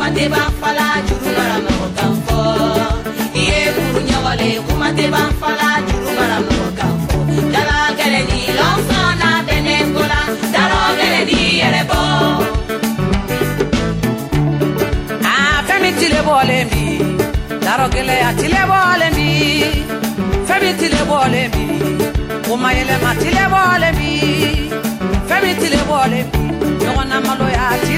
kumate ba fala juru bara mo kanfo iye buru nyawale kumate ba fala juru bara mo kanfo dala gele di lonsana benegola dala gele di erebo femi tile bolembi daro gele atile bolembi femi tile bolembi umayele matile bolembi femi tile bolembi yona malo ya